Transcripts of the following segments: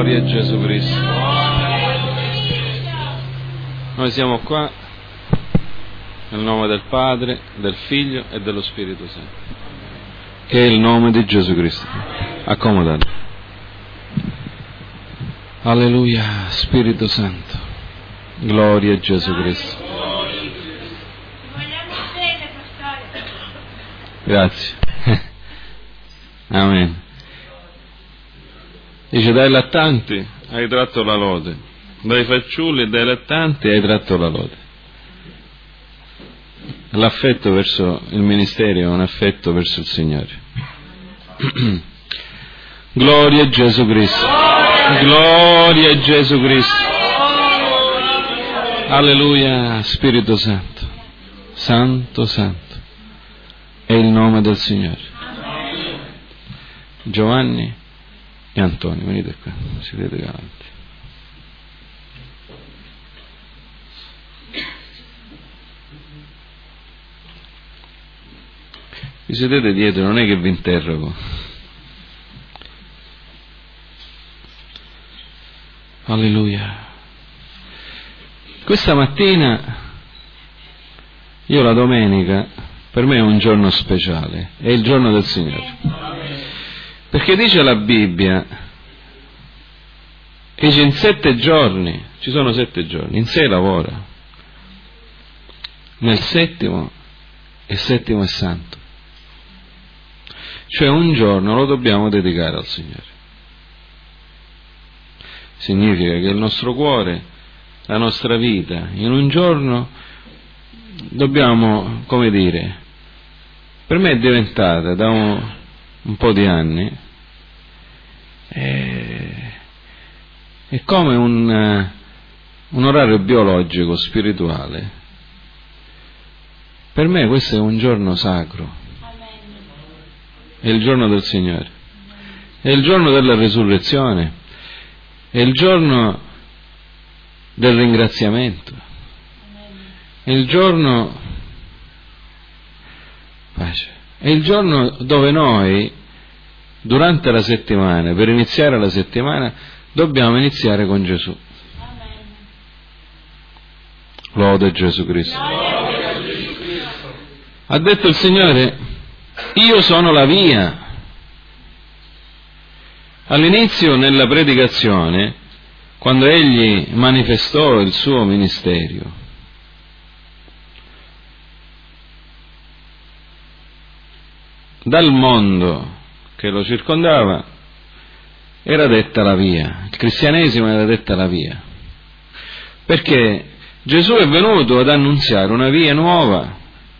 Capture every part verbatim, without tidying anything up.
Gloria a Gesù Cristo. Noi siamo qua nel nome del Padre, del Figlio e dello Spirito Santo, che è il nome di Gesù Cristo. Accomodate. Alleluia, Spirito Santo. Gloria a Gesù Cristo. Grazie. Amen. Dice, dai lattanti hai tratto la lode, dai fanciulli e dai lattanti hai tratto la lode. L'affetto verso il ministero è un affetto verso il Signore. Gloria a Gesù Cristo. Gloria a Gesù Cristo. Alleluia, Spirito Santo. Santo, Santo è il nome del Signore. Giovanni e Antonio, venite qua, sedete davanti. Vi sedete dietro, non è che vi interrogo. Alleluia. Questa mattina, io la domenica, per me è un giorno speciale, è il giorno del Signore. Perché dice la Bibbia, che in sette giorni, ci sono sette giorni, in sei lavora, nel settimo, il settimo è santo. Cioè un giorno lo dobbiamo dedicare al Signore. Significa che il nostro cuore, la nostra vita, in un giorno dobbiamo, come dire, per me è diventata da un, un po' di anni, è, è come un, un orario biologico, spirituale. Per me questo è un giorno sacro. È il giorno del Signore, è il giorno della resurrezione, è il giorno del ringraziamento, è il giorno pace, è il giorno dove noi durante la settimana, per iniziare la settimana, dobbiamo iniziare con Gesù. Lode Gesù Cristo. Ha detto il Signore: io sono la via. All'inizio, nella predicazione, quando egli manifestò il suo ministero, dal mondo che lo circondava era detta la via, il cristianesimo era detta la via, perché Gesù è venuto ad annunziare una via nuova.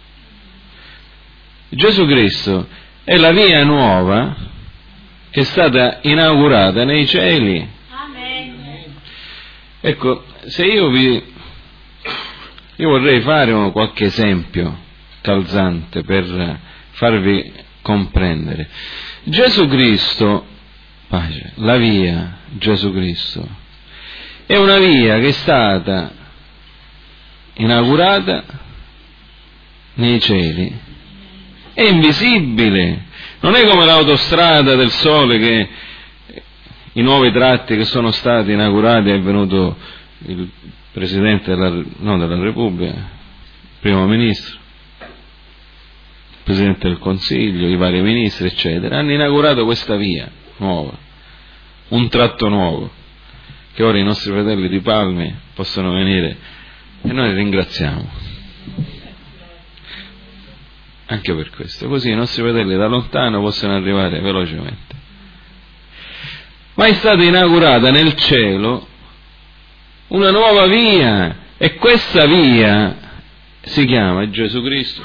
Gesù Cristo è la via nuova che è stata inaugurata nei cieli. Amen. Ecco, se io vi io vorrei fare qualche esempio calzante per farvi comprendere. Gesù Cristo, pace, la via Gesù Cristo è una via che è stata inaugurata nei cieli. È invisibile, non è come l'autostrada del sole, che i nuovi tratti che sono stati inaugurati è venuto il Presidente della, no, della Repubblica, il Primo Ministro, il Presidente del Consiglio, i vari ministri, eccetera, hanno inaugurato questa via nuova, un tratto nuovo, che ora i nostri fratelli di Palmi possono venire e noi ringraziamo. Anche per questo, così i nostri fratelli da lontano possono arrivare velocemente. Ma è stata inaugurata nel cielo una nuova via, e questa via si chiama Gesù Cristo.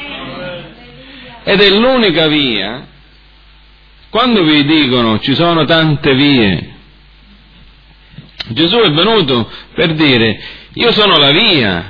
Ed è l'unica via. Quando vi dicono ci sono tante vie, Gesù è venuto per dire: io sono la via,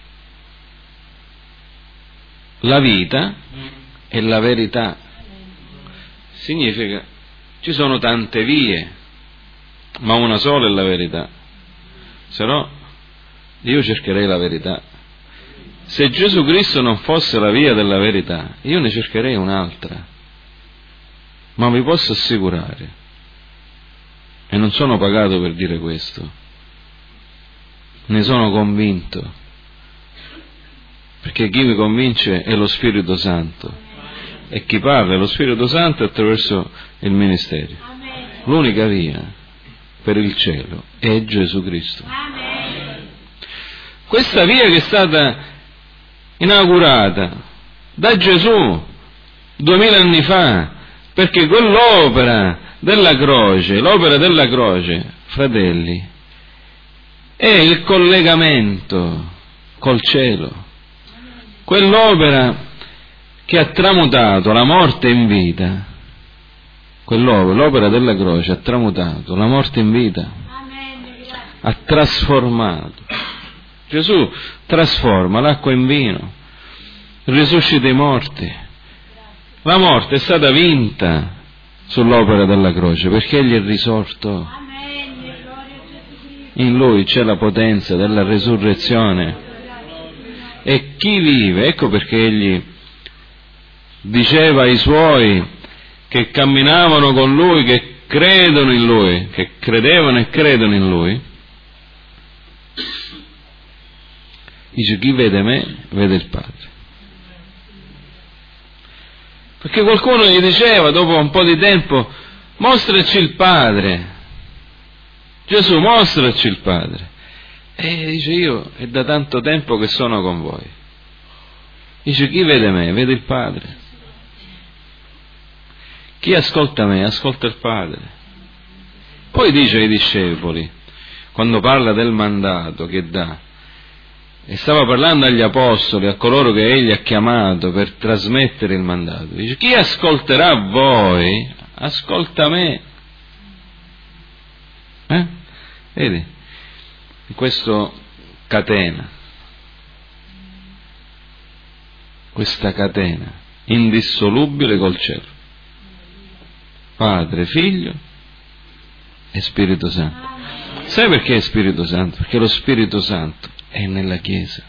la vita e la verità. Significa, ci sono tante vie, ma una sola è la verità. Se no, io cercherei la verità. Se Gesù Cristo non fosse la via della verità, io ne cercherei un'altra. Ma vi posso assicurare E non sono pagato per dire questo, ne sono convinto, perché chi mi convince è lo Spirito Santo, e chi parla è lo Spirito Santo attraverso il ministero. L'unica via per il cielo è Gesù Cristo. Questa via che è stata inaugurata da Gesù duemila anni fa, perché quell'opera della croce, l'opera della croce, fratelli, è il collegamento col cielo, quell'opera che ha tramutato la morte in vita, quell'opera, l'opera della croce ha tramutato la morte in vita, ha trasformato. Gesù trasforma l'acqua in vino, risuscita i morti. La morte è stata vinta sull'opera della croce, perché Egli è risorto. In Lui c'è la potenza della resurrezione. E chi vive, ecco perché Egli diceva ai Suoi che camminavano con Lui, che credono in Lui, che credevano e credono in Lui, dice: chi vede me, vede il Padre. Perché qualcuno gli diceva, dopo un po' di tempo: mostraci il Padre. Gesù, mostraci il Padre. E dice: io è da tanto tempo che sono con voi. Dice: chi vede me, vede il Padre. Chi ascolta me, ascolta il Padre. Poi dice ai discepoli, quando parla del mandato che dà, e stava parlando agli apostoli, a coloro che Egli ha chiamato per trasmettere il mandato, dice: chi ascolterà voi, ascolta me. Eh? Vedi? In questo catena, questa catena indissolubile col cielo, Padre, Figlio e Spirito Santo. Sai perché è Spirito Santo? Perché lo Spirito Santo è nella Chiesa.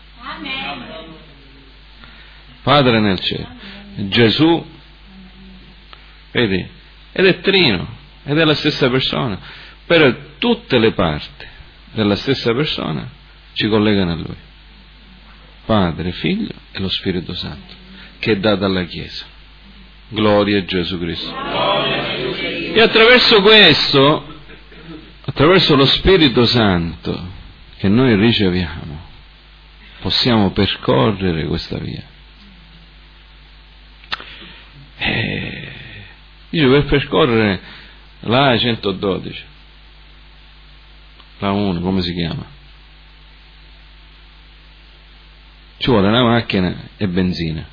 Padre nel cielo, Gesù, vedi, ed è trino, ed è la stessa persona, però tutte le parti della stessa persona ci collegano a Lui, Padre, Figlio e lo Spirito Santo, che è dato alla Chiesa. Gloria a Gesù Cristo. E attraverso questo, attraverso lo Spirito Santo che noi riceviamo, possiamo percorrere questa via. E dice, per percorrere la centododici, la uno, come si chiama? Ci vuole una macchina e benzina.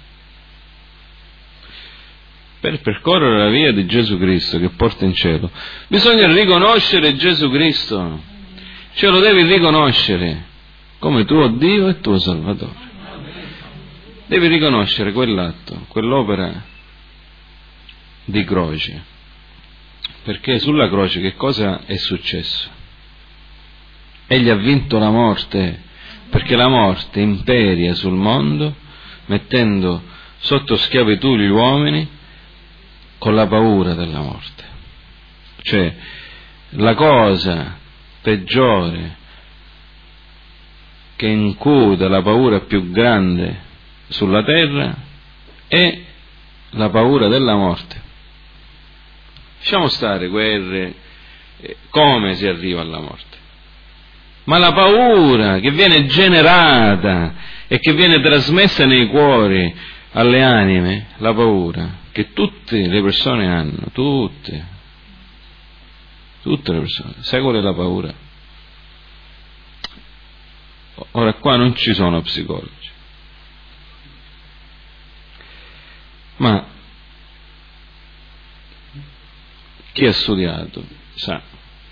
Per percorrere la via di Gesù Cristo che porta in cielo, bisogna riconoscere Gesù Cristo. Ce lo devi riconoscere come tuo Dio e tuo Salvatore. Devi riconoscere quell'atto, quell'opera di croce. Perché sulla croce che cosa è successo? Egli ha vinto la morte, perché la morte imperia sul mondo, mettendo sotto schiavitù gli uomini con la paura della morte. Cioè, la cosa peggiore che incuta la paura più grande sulla terra è la paura della morte. Lasciamo stare guerre, come si arriva alla morte, ma la paura che viene generata e che viene trasmessa nei cuori, alle anime, la paura che tutte le persone hanno, tutte, tutte le persone. Sai qual è la paura? Ora qua non ci sono psicologi, ma chi ha studiato sa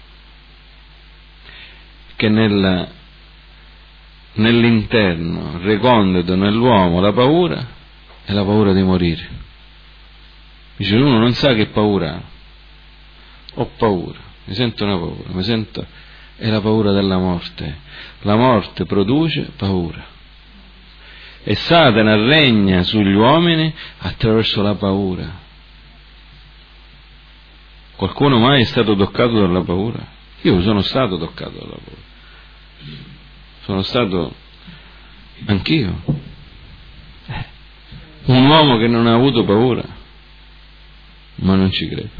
che nella, nell'interno recondito nell'uomo la paura è la paura di morire. Dice, uno non sa che paura ha. Ho paura, mi sento una paura, mi sento, è la paura della morte. La morte produce paura. E Satana regna sugli uomini attraverso la paura. Qualcuno mai è stato toccato dalla paura? Io sono stato toccato dalla paura. Sono stato anch'io. Eh, un uomo che non ha avuto paura, ma non ci credo.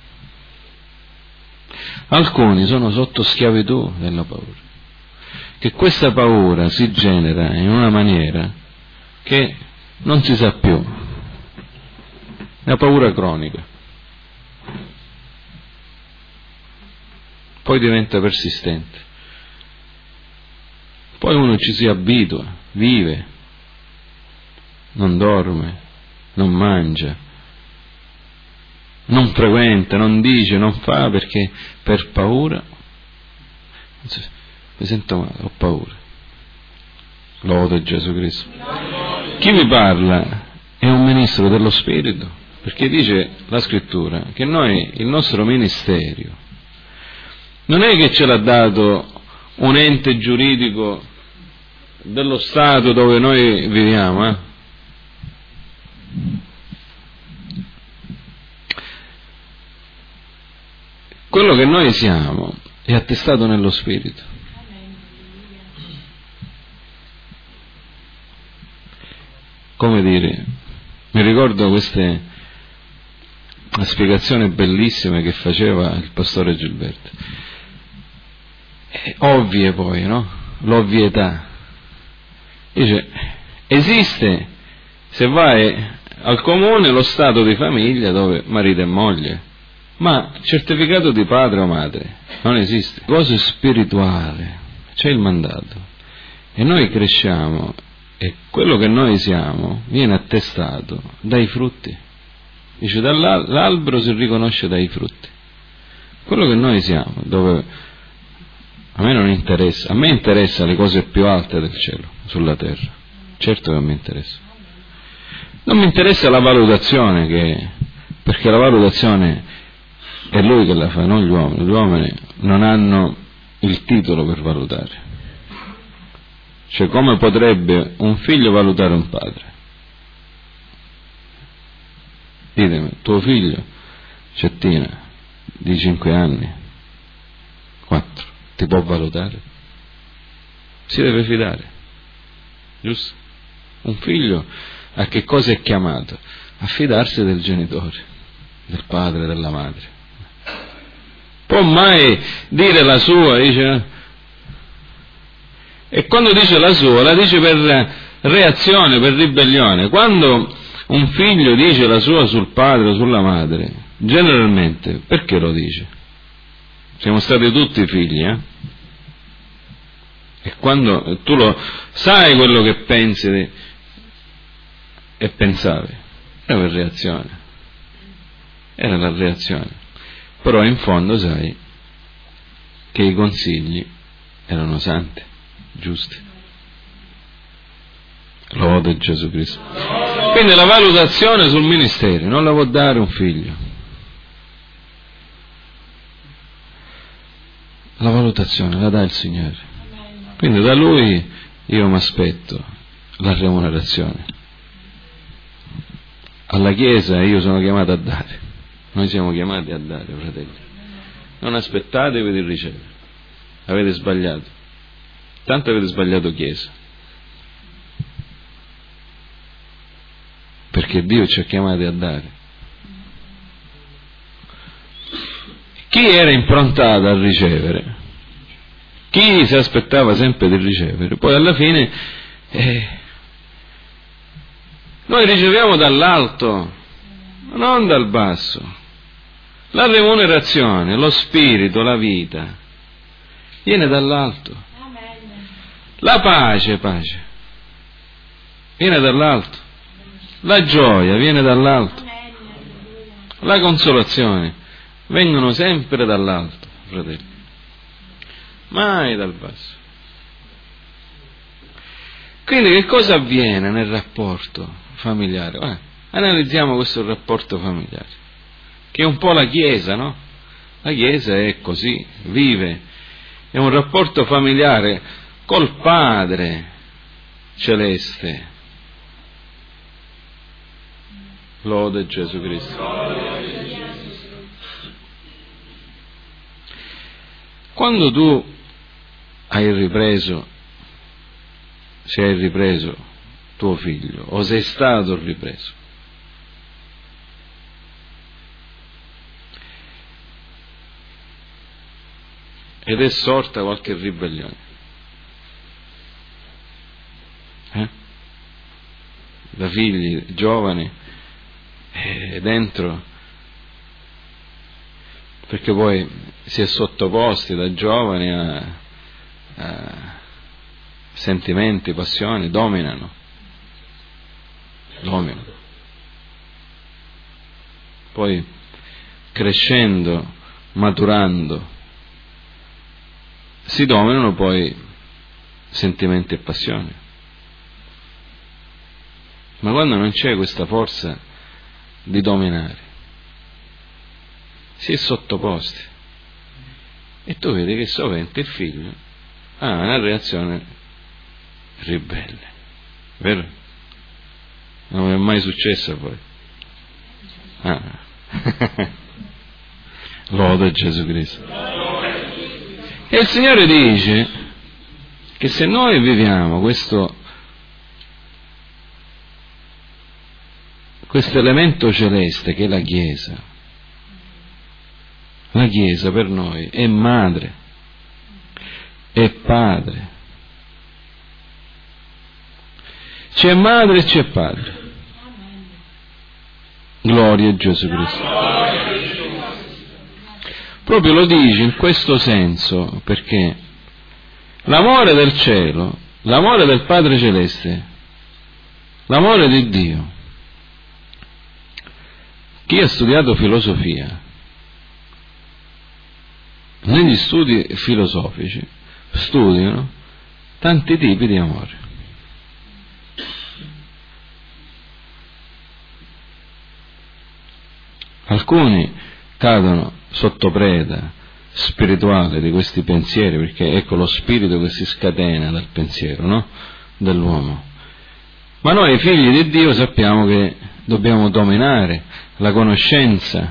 Alcuni sono sotto schiavitù della paura, che questa paura si genera in una maniera che non si sa più. È una paura cronica. Poi diventa persistente. Poi uno ci si abitua, vive, non dorme, non mangia, non frequenta, non dice, non fa, perché per paura mi sento male, ho paura. Lode Gesù Cristo. Chi vi parla è un ministro dello Spirito, perché dice la Scrittura che noi, il nostro ministero, non è che ce l'ha dato un ente giuridico dello Stato dove noi viviamo, eh? Quello che noi siamo è attestato nello Spirito. Come dire, mi ricordo queste spiegazioni bellissime che faceva il pastore Gilberto. Ovvie poi, no? L'ovvietà. Dice, esiste, se vai al comune, lo stato di famiglia dove marito e moglie, ma certificato di padre o madre non esiste. Cosa spirituale, c'è il mandato, e noi cresciamo e quello che noi siamo viene attestato dai frutti. Dice, dall'albero si riconosce dai frutti. Quello che noi siamo, dove a me non interessa, a me interessa le cose più alte del cielo, sulla terra, certo che mi interessa. Non mi interessa la valutazione, che, perché la valutazione è lui che la fa, non gli uomini. Gli uomini non hanno il titolo per valutare. Cioè, come potrebbe un figlio valutare un padre? Ditemi, tuo figlio, Cettina, di cinque anni, quattro, ti può valutare? Si deve fidare, giusto? Un figlio a che cosa è chiamato? A fidarsi del genitore, del padre, della madre. Può mai dire la sua? Dice, e quando dice la sua, la dice per reazione, per ribellione. Quando un figlio dice la sua sul padre o sulla madre, generalmente, perché lo dice? Siamo stati tutti figli, eh? E quando tu lo sai quello che pensi di, e pensavi, era per reazione, era la reazione, però in fondo sai che i consigli erano santi, giusti. Lode Gesù Cristo. Quindi la valutazione sul ministero non la può dare un figlio. La valutazione la dà il Signore. Quindi da Lui io mi aspetto la remunerazione. Alla Chiesa io sono chiamato a dare. Noi siamo chiamati a dare, fratelli. Non aspettatevi di ricevere. Avete sbagliato. Tanto avete sbagliato Chiesa. Perché Dio ci ha chiamati a dare. Chi era improntato a ricevere, chi si aspettava sempre di ricevere, poi alla fine eh, noi riceviamo dall'alto, non dal basso. La remunerazione, lo spirito, la vita viene dall'alto. La pace, pace viene dall'alto. La gioia viene dall'alto. La consolazione vengono sempre dall'alto, fratelli, mai dal basso. Quindi che cosa avviene nel rapporto familiare? Eh, analizziamo questo rapporto familiare, che è un po' la Chiesa, no? La Chiesa è così, vive, è un rapporto familiare col Padre Celeste. Lode Gesù Cristo. quando tu hai ripreso, se hai ripreso tuo figlio o sei stato ripreso, ed è sorta qualche ribellione, eh? da figli giovani, eh, dentro, perché poi si è sottoposti da giovani a, a sentimenti, passioni, dominano, dominano. Poi crescendo, maturando, si dominano poi sentimenti e passioni. Ma quando non c'è questa forza di dominare, si è sottoposti, e tu vedi che sovente il figlio ha una reazione ribelle, vero? Non è mai successo a voi? Ah. Lode Gesù Cristo. E il Signore dice che se noi viviamo questo questo elemento celeste che è la Chiesa, la Chiesa per noi è madre, è padre, c'è madre e c'è padre. Gloria a Gesù Cristo. Proprio lo dice in questo senso, perché l'amore del cielo, l'amore del Padre Celeste, l'amore di Dio, chi ha studiato filosofia, negli studi filosofici studiano tanti tipi di amore. Alcuni cadono sotto preda spirituale di questi pensieri, perché ecco lo spirito che si scatena dal pensiero, no? Dell'uomo. Ma noi figli di Dio sappiamo che dobbiamo dominare. La conoscenza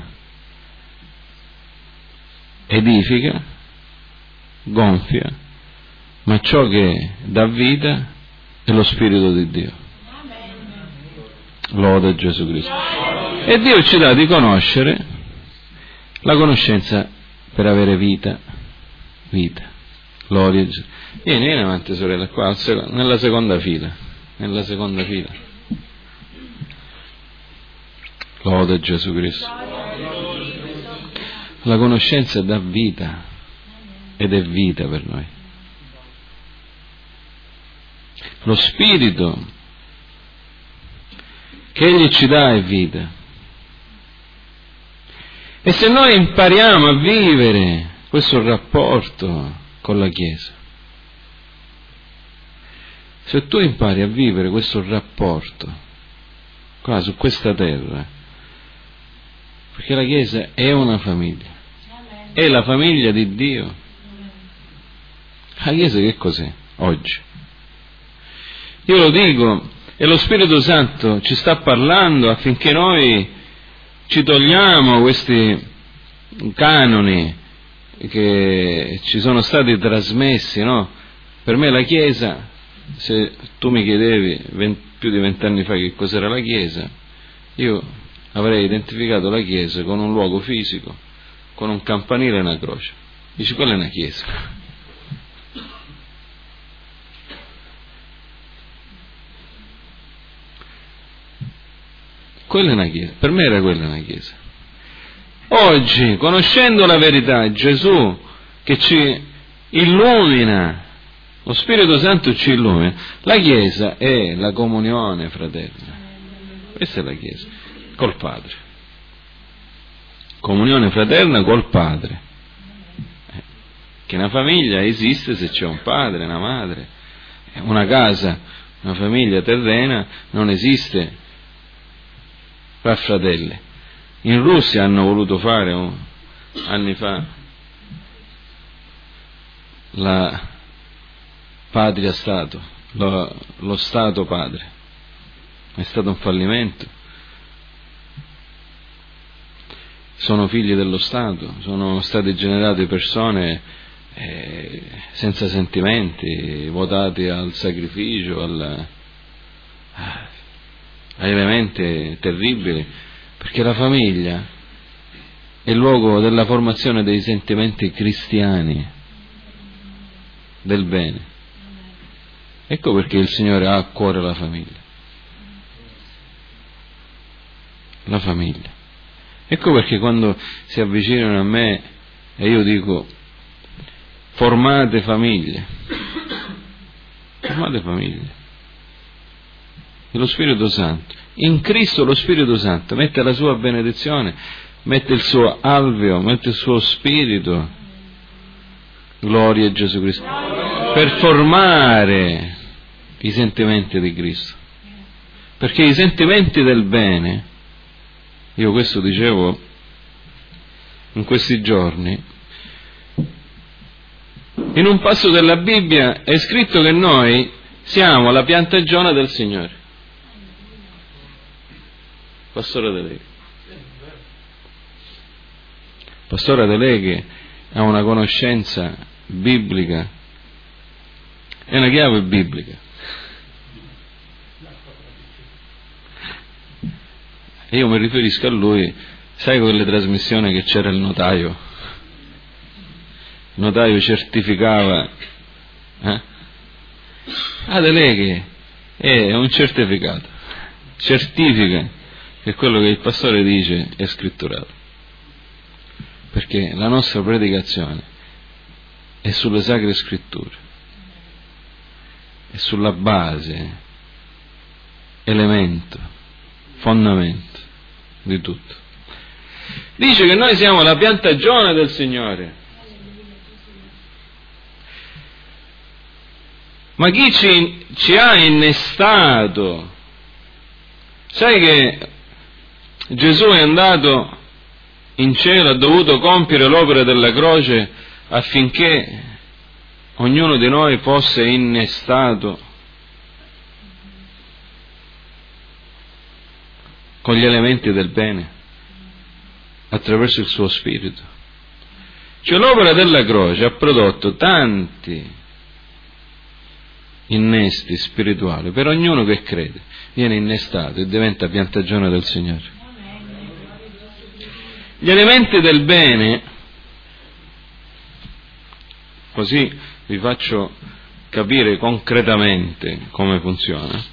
edifica, gonfia, ma ciò che dà vita è lo spirito di Dio. Lode Gesù Cristo. E Dio ci dà di conoscere la conoscenza per avere vita, vita. Gloria a Gesù. Vieni, vieni avanti, sorella, qua, nella seconda fila, nella seconda fila. Lode Gesù Cristo. La conoscenza dà vita, ed è vita per noi. Lo spirito che Egli ci dà è vita. E se noi impariamo a vivere questo rapporto con la Chiesa, se tu impari a vivere questo rapporto qua su questa terra, perché la Chiesa è una famiglia, è la famiglia di Dio. La Chiesa che cos'è oggi? Io lo dico, e lo Spirito Santo ci sta parlando affinché noi ci togliamo questi canoni che ci sono stati trasmessi, no? Per me la Chiesa, se tu mi chiedevi venti, più di vent'anni fa che cos'era la Chiesa, io avrei identificato la Chiesa con un luogo fisico, con un campanile e una croce. Dici, quella è una Chiesa. Quella è una Chiesa, per me era quella una Chiesa. Oggi, conoscendo la verità, Gesù che ci illumina, lo Spirito Santo ci illumina, la Chiesa è la comunione fraterna. Questa è la Chiesa, col Padre. Comunione fraterna col Padre. Che una famiglia esiste se c'è un padre, una madre. Una casa, una famiglia terrena non esiste fra fratelli. In Russia hanno voluto fare un, anni fa la patria Stato, lo, lo Stato padre. È stato un fallimento. Sono figli dello Stato, sono state generate persone eh, senza sentimenti, votati al sacrificio, al, a elementi terribili, perché la famiglia è il luogo della formazione dei sentimenti cristiani, del bene. Ecco perché il Signore ha a cuore la famiglia. La famiglia. Ecco perché quando si avvicinano a me e io dico formate famiglie, formate famiglie. E lo Spirito Santo, in Cristo lo Spirito Santo mette la sua benedizione, mette il suo alveo, mette il suo spirito, gloria a Gesù Cristo, per formare i sentimenti di Cristo. Perché i sentimenti del bene, io questo dicevo in questi giorni, in un passo della Bibbia è scritto che noi siamo la piantagione del Signore. Pastore Deleghe. Pastore Deleghe ha una conoscenza biblica, è una chiave biblica. E io mi riferisco a lui, sai quelle trasmissioni che c'era il notaio? Il notaio certificava, eh? Ah, Deleghe è un certificato, certifica che quello che il pastore dice è scritturato, perché la nostra predicazione è sulle sacre scritture, è sulla base, elemento, fondamento di tutto. Dice che noi siamo la piantagione del Signore. Ma chi ci, ci ha innestato? Sai che Gesù è andato in cielo, ha dovuto compiere l'opera della croce affinché ognuno di noi fosse innestato con gli elementi del bene, attraverso il suo spirito. Cioè l'opera della croce ha prodotto tanti innesti spirituali per ognuno che crede, viene innestato e diventa piantagione del Signore. Gli elementi del bene, così vi faccio capire concretamente come funziona.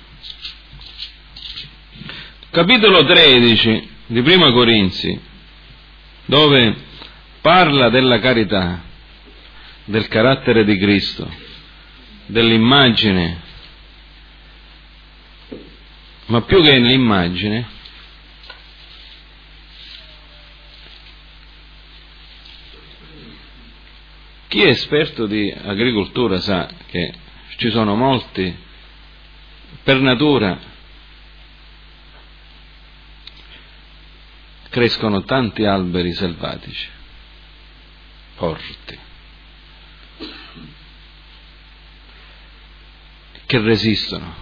Capitolo tredici di Prima Corinzi, dove parla della carità, del carattere di Cristo, dell'immagine, ma più che l'immagine, chi è esperto di agricoltura sa che ci sono molti, per natura, crescono tanti alberi selvatici, forti, che resistono,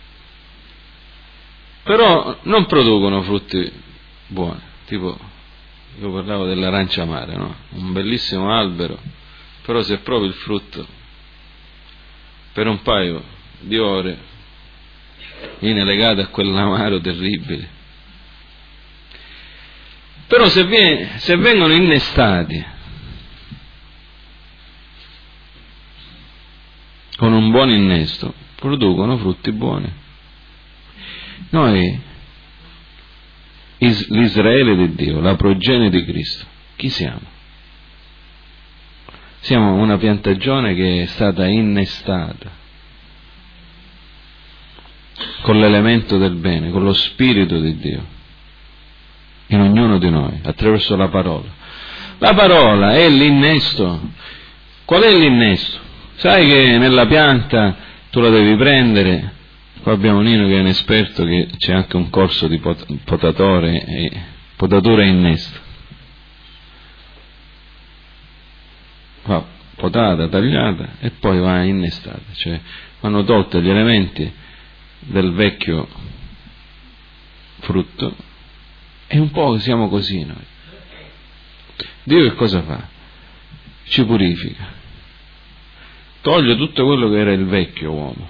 però non producono frutti buoni. Tipo, io parlavo dell'arancia amara, no? Un bellissimo albero, però se provi il frutto per un paio di ore viene legato a quell'amaro terribile. Però se, viene, se vengono innestati con un buon innesto, producono frutti buoni. Noi, is, l'Israele di Dio, la progenie di Cristo, chi siamo? Siamo una piantagione che è stata innestata con l'elemento del bene, con lo Spirito di Dio in ognuno di noi, attraverso la parola. La parola è l'innesto. Qual è l'innesto? Sai che nella pianta tu la devi prendere. Qua abbiamo Nino che è un esperto, che c'è anche un corso di pot- potatore e potatura e innesto. Va potata, tagliata e poi va innestata, cioè vanno tolti gli elementi del vecchio frutto. E un po' siamo così noi. Dio che cosa fa? Ci purifica, toglie tutto quello che era il vecchio uomo.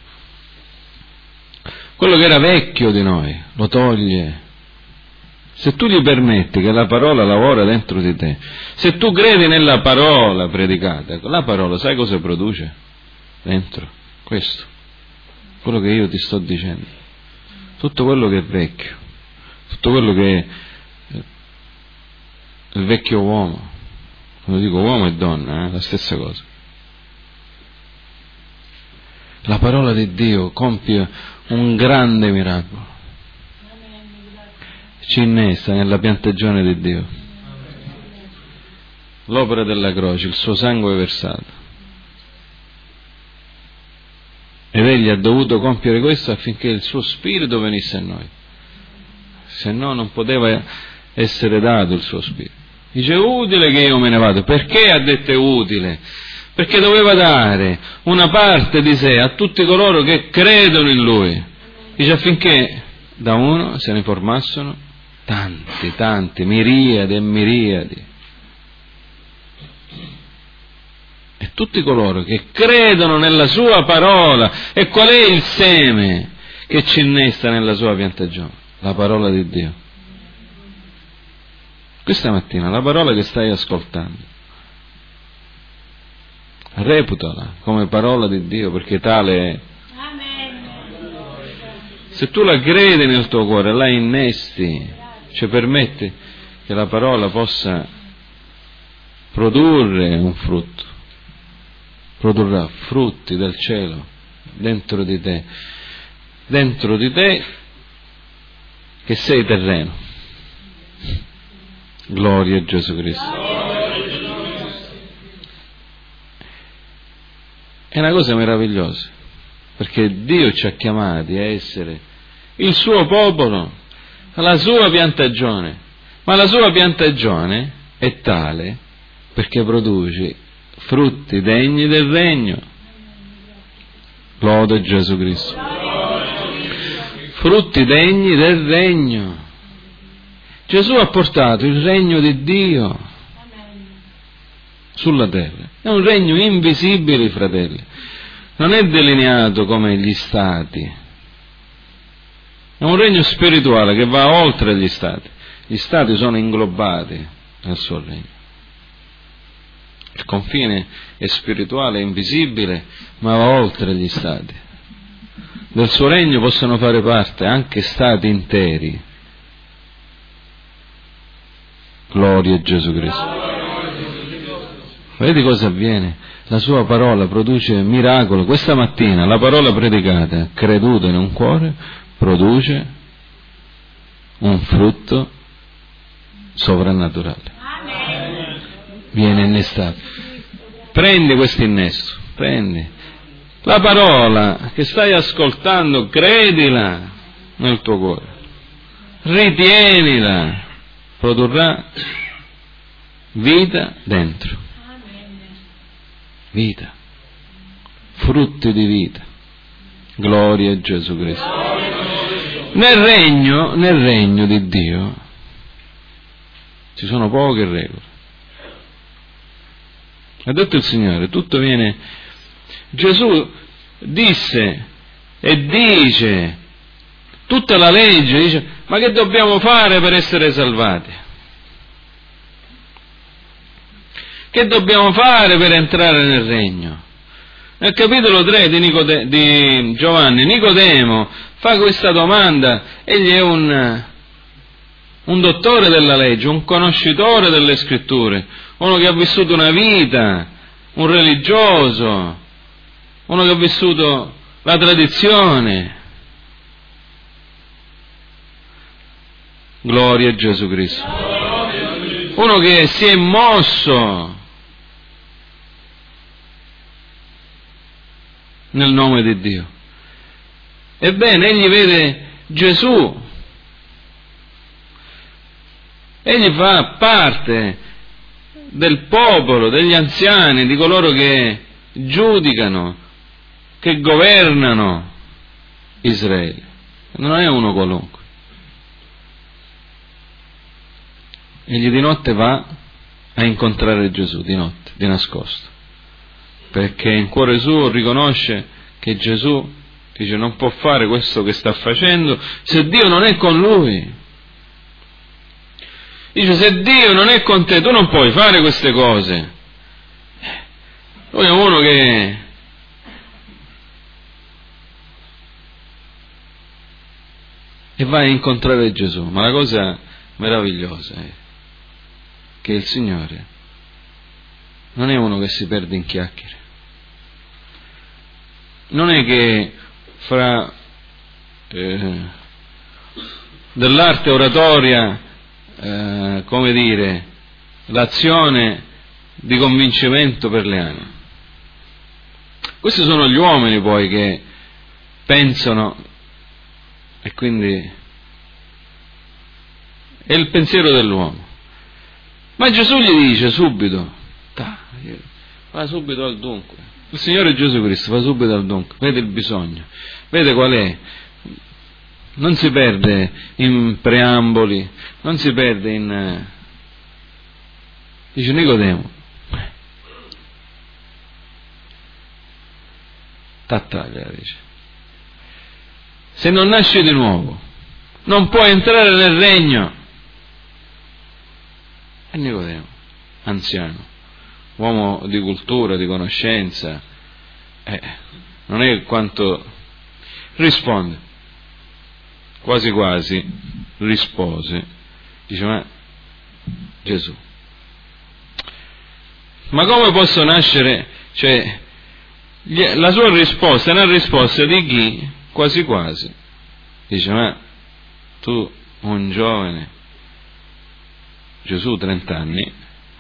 Quello che era vecchio di noi, lo toglie. Se tu gli permetti che la parola lavora dentro di te, se tu credi nella parola predicata, la parola sai cosa produce dentro? Questo, quello che io ti sto dicendo, tutto quello che è vecchio, tutto quello che è il vecchio uomo. Quando dico uomo e donna, è la stessa cosa. La parola di Dio compie un grande miracolo, ci innesta nella piantagione di Dio, l'opera della croce, il suo sangue versato, ed egli ha dovuto compiere questo affinché il suo spirito venisse a noi, se no non poteva essere dato il suo spirito. Dice: utile che io me ne vado. Perché ha detto è utile? Perché doveva dare una parte di sé a tutti coloro che credono in Lui. Dice affinché da uno se ne formassero tanti, tanti, miriadi e miriadi. E tutti coloro che credono nella sua parola. E qual è il seme che ci innesta nella sua piantagione? La parola di Dio. Questa mattina la parola che stai ascoltando, reputala come parola di Dio, perché tale è. Se tu la credi nel tuo cuore, la innesti, cioè permetti che la parola possa produrre un frutto, produrrà frutti del cielo dentro di te, dentro di te che sei terreno. Gloria a Gesù Cristo. È una cosa meravigliosa, perché Dio ci ha chiamati a essere il suo popolo, la sua piantagione, ma la sua piantagione è tale perché produce frutti degni del regno. Lode Gesù Cristo. Frutti degni del regno. Gesù ha portato il regno di Dio sulla terra. È un regno invisibile, fratelli. Non è delineato come gli stati. È un regno spirituale che va oltre gli stati. Gli stati sono inglobati nel suo regno. Il confine è spirituale, è invisibile, ma va oltre gli stati. Del suo regno possono fare parte anche stati interi. Gloria a Gesù Cristo. Vedi cosa avviene? La sua parola produce miracolo. Questa mattina la parola predicata, creduta in un cuore, produce un frutto sovrannaturale. Viene innestato. Prendi questo innesto, prendi. La parola che stai ascoltando, credila nel tuo cuore. Ritienila. Produrrà vita dentro, vita, frutti di vita. Gloria a Gesù Cristo. Nel regno, nel regno di Dio ci sono poche regole. Ha detto il Signore, tutto viene. Gesù disse e dice tutta la legge, dice: ma che dobbiamo fare per essere salvati? Che dobbiamo fare per entrare nel regno? Nel capitolo tre di, Nicode- di Giovanni, Nicodemo fa questa domanda. Egli è un, un dottore della legge, un conoscitore delle scritture, uno che ha vissuto una vita, un religioso, uno che ha vissuto la tradizione. Gloria a Gesù Cristo. Uno che si è mosso nel nome di Dio. Ebbene, egli vede Gesù. Egli fa parte del popolo, degli anziani, di coloro che giudicano, che governano Israele. Non è uno qualunque. Egli di notte va a incontrare Gesù, di notte, di nascosto. perché in cuore suo riconosce che Gesù dice non può fare questo che sta facendo se Dio non è con lui. Dice, se Dio non è con te, tu non puoi fare queste cose. Lui è uno che e va a incontrare Gesù, ma la cosa meravigliosa è che il Signore non è uno che si perde in chiacchiere, non è che fra eh, dell'arte oratoria eh, come dire l'azione di convincimento per le anime. Questi sono gli uomini poi che pensano, e quindi è il pensiero dell'uomo. Ma Gesù gli dice subito, va subito al dunque. Il Signore Gesù Cristo va subito al dunque, vede il bisogno, vede qual è, non si perde in preamboli, non si perde in... Dice Nicodemo, tattaglia, dice, se non nasci di nuovo non puoi entrare nel regno. E Nicodemo, anziano, uomo di cultura, di conoscenza, eh, non è quanto risponde, quasi quasi rispose, dice, ma Gesù, ma come posso nascere? Cioè, la sua risposta è una risposta di chi? Quasi quasi dice, ma tu, un giovane, Gesù trent'anni,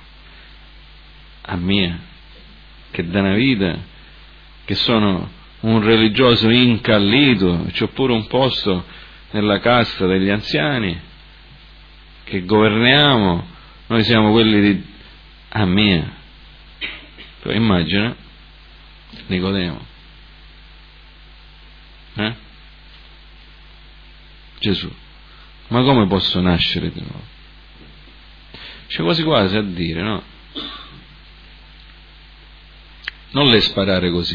a mia, che da una vita, che sono un religioso incallito, c'ho pure un posto nella casta degli anziani, che governiamo, noi siamo quelli di... a mia. Poi immagina Nicodemo, eh? Gesù, ma come posso nascere di nuovo? C'è quasi quasi a dire, no? Non le sparare così.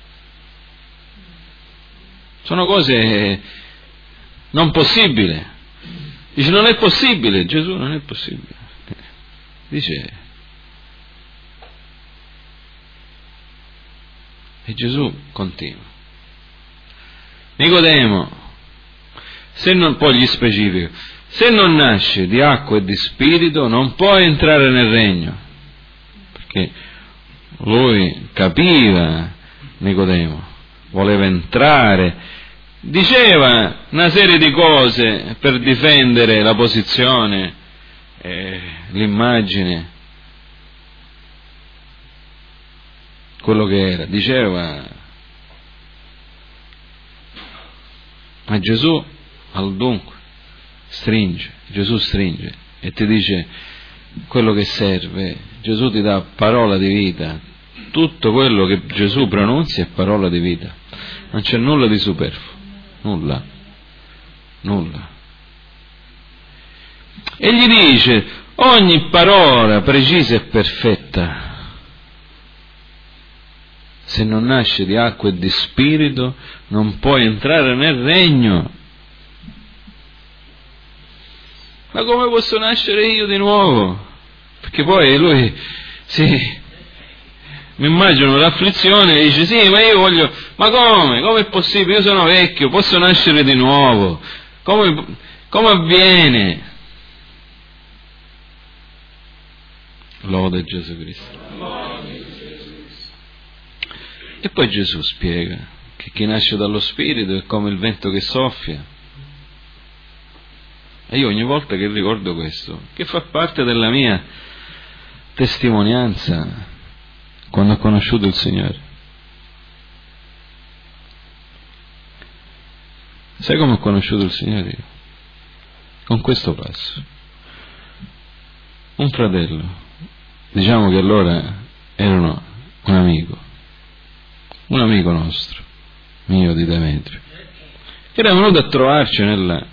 Sono cose non possibili. Dice, non è possibile, Gesù non è possibile. Dice, e Gesù continua. Nicodemo, se non, poi gli specifica, se non nasce di acqua e di spirito non puoi entrare nel regno. Perché lui capiva, Nicodemo, voleva entrare, diceva una serie di cose per difendere la posizione, eh, l'immagine, quello che era, diceva, ma Gesù al dunque stringe, Gesù stringe e ti dice quello che serve. Gesù ti dà parola di vita, tutto quello che Gesù pronunzia è parola di vita, non c'è nulla di superfluo, nulla, nulla. E gli dice ogni parola precisa e perfetta, se non nasce di acqua e di spirito non puoi entrare nel regno. Ma come posso nascere io di nuovo? Perché poi lui, sì, mi immagino l'afflizione e dice, sì, ma io voglio, ma come? Come è possibile? Io sono vecchio, posso nascere di nuovo? Come, come avviene? Lode Gesù Cristo. E poi Gesù spiega che chi nasce dallo Spirito è come il vento che soffia. E io ogni volta che ricordo questo, che fa parte della mia testimonianza quando ho conosciuto il Signore. Sai come ho conosciuto il Signore io? Con questo passo. Un fratello, diciamo che allora erano un amico, un amico nostro, mio di Demetrio, che era venuto a trovarci nella,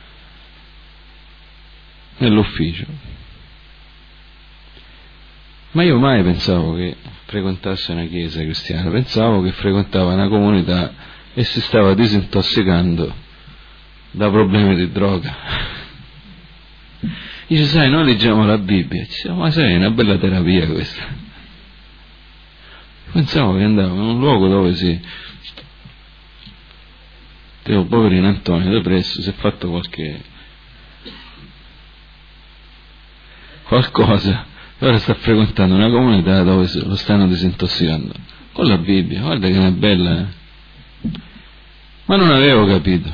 nell'ufficio. Ma io mai pensavo che frequentasse una chiesa cristiana, pensavo che frequentava una comunità e si stava disintossicando da problemi di droga. Dice, sai, noi leggiamo la Bibbia. Dice, ma sai, è una bella terapia questa. Pensavo che andavo in un luogo dove si... Teo, poverino Antonio, depresso, si è fatto qualche... qualcosa. Ora sta frequentando una comunità dove lo stanno disintossicando con la Bibbia. Guarda che è bella, eh? Ma non avevo capito.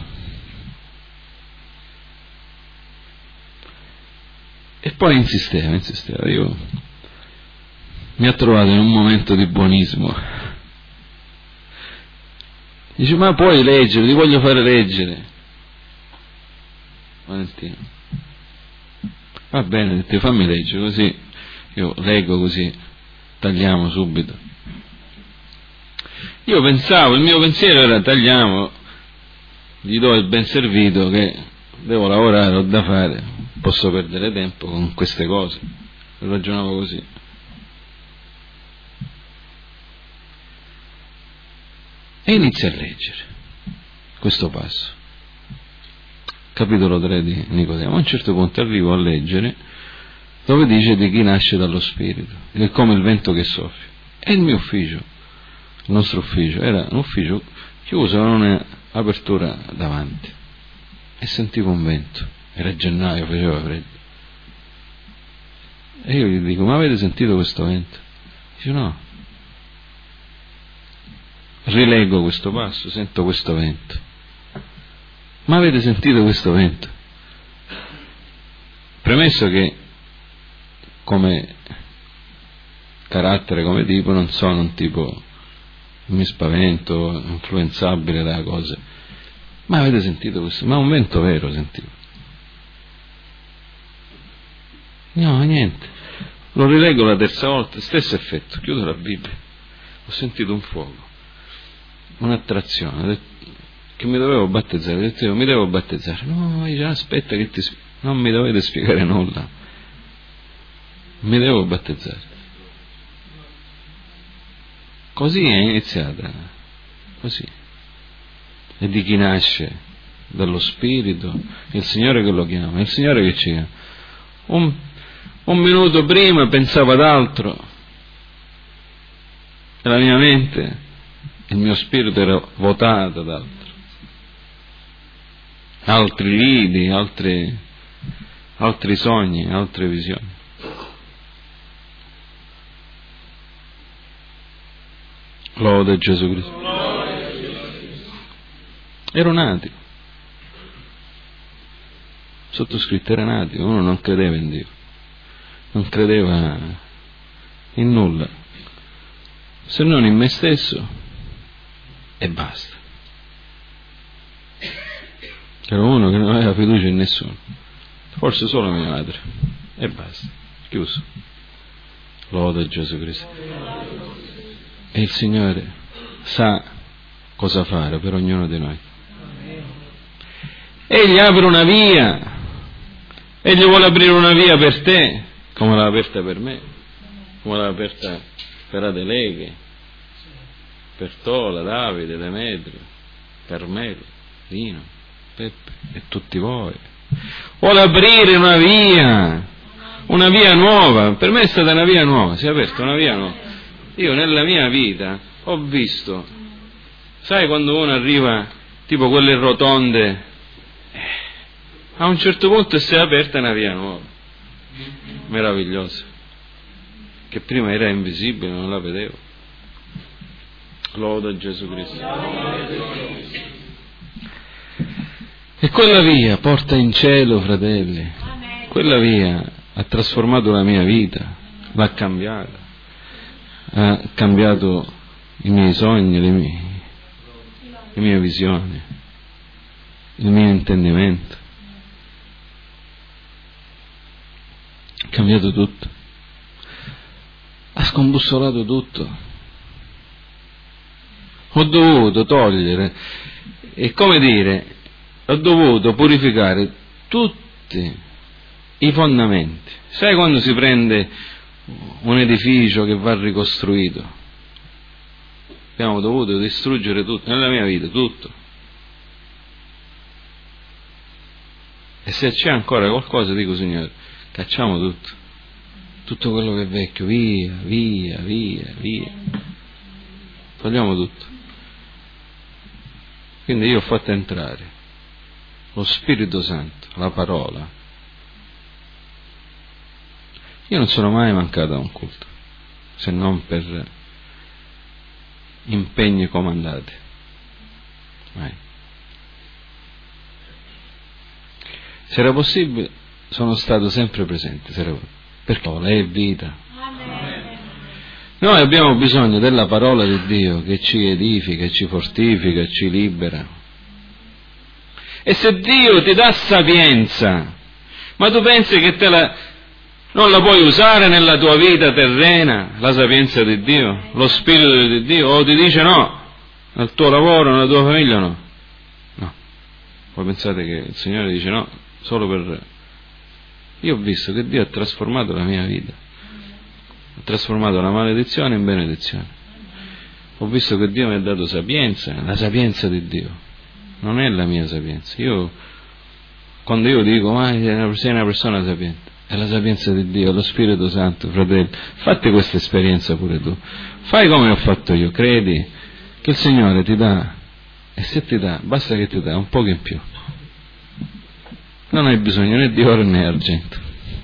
E poi insisteva, insisteva. Io mi ha trovato in un momento di buonismo. Dice, ma puoi leggere, ti voglio fare leggere. Valentino, va bene, ti fammi leggere così. Io leggo così, tagliamo subito. Io pensavo, il mio pensiero era tagliamo, gli do il ben servito che devo lavorare, ho da fare, posso perdere tempo con queste cose. Ragionavo così. E inizio a leggere questo passo. Capitolo tre di Nicodemo. A un certo punto arrivo a leggere dove dice di chi nasce dallo Spirito, è come il vento che soffia. E il mio ufficio, il nostro ufficio, era un ufficio chiuso, non è apertura davanti. E sentivo un vento, era gennaio, faceva freddo. E io gli dico, ma avete sentito questo vento? Dice, no. Rileggo questo passo, sento questo vento. Ma avete sentito questo vento? Premesso che come carattere, come tipo, non sono un tipo, mi spavento, influenzabile da cose. Ma avete sentito questo? Ma un vento vero sentivo. No, niente. Lo rileggo la terza volta, stesso effetto, chiudo la Bibbia. Ho sentito un fuoco, un'attrazione, che mi dovevo battezzare. Ho detto io, mi devo battezzare. No, dice, aspetta che ti... non mi dovete spiegare nulla. Mi devo battezzare. Così è iniziata, così. E di chi nasce dallo Spirito, il Signore che lo chiama, il Signore che ci chiama. Un, un minuto prima pensavo ad altro, e la mia mente, il mio spirito era votato ad altro. Altri lidi, altri, altri sogni, altre visioni. Lode Gesù Cristo. Ero un ateo. Sottoscritto era un ateo, uno non credeva in Dio, non credeva in nulla, se non in me stesso, e basta. Ero uno che non aveva fiducia in nessuno, forse solo mia madre, e basta, chiuso. Lode Gesù Cristo. E il Signore sa cosa fare per ognuno di noi. Egli apre una via, Egli vuole aprire una via per te, come l'ha aperta per me, come l'ha aperta per Adeleghe, per Tola, Davide, Demetrio, Carmelo, Lino, Peppe e tutti voi. Vuole aprire una via, una via nuova. Per me è stata una via nuova, si è aperta una via nuova. Io nella mia vita ho visto, sai quando uno arriva tipo quelle rotonde, a un certo punto si è aperta una via nuova, meravigliosa, che prima era invisibile, non la vedevo. Loda Gesù Cristo. E quella via porta in cielo, fratelli. Quella via ha trasformato la mia vita, l'ha cambiata. Ha cambiato i miei sogni, le mie, le mie visioni, il mio intendimento. Ha cambiato tutto. Ha scombussolato tutto. Ho dovuto togliere, e come dire, ho dovuto purificare tutti i fondamenti. Sai quando si prende un edificio che va ricostruito. Abbiamo dovuto distruggere tutto, nella mia vita, tutto. E se c'è ancora qualcosa, dico Signore, cacciamo tutto. Tutto quello che è vecchio, via, via, via, via. Togliamo tutto. Quindi io ho fatto entrare lo Spirito Santo, la parola. Io non sono mai mancato a un culto, se non per impegni comandati. Mai. Se era possibile, sono stato sempre presente, se era, perché lei è vita. Noi abbiamo bisogno della parola di Dio che ci edifica, ci fortifica, ci libera. E se Dio ti dà sapienza, ma tu pensi che te la, non la puoi usare nella tua vita terrena, la sapienza di Dio, lo Spirito di Dio, o ti dice no, nel tuo lavoro, nella tua famiglia no. No. Voi pensate che il Signore dice no, solo per... Io ho visto che Dio ha trasformato la mia vita. Ha trasformato la maledizione in benedizione. Ho visto che Dio mi ha dato sapienza, la sapienza di Dio, non è la mia sapienza. Io, quando io dico, ma sei una persona sapiente, è la sapienza di Dio, è lo Spirito Santo, fratello. Fatti questa esperienza pure tu. Fai come ho fatto io, credi che il Signore ti dà, e se ti dà, basta che ti dà un poco in più. Non hai bisogno né di oro né argento.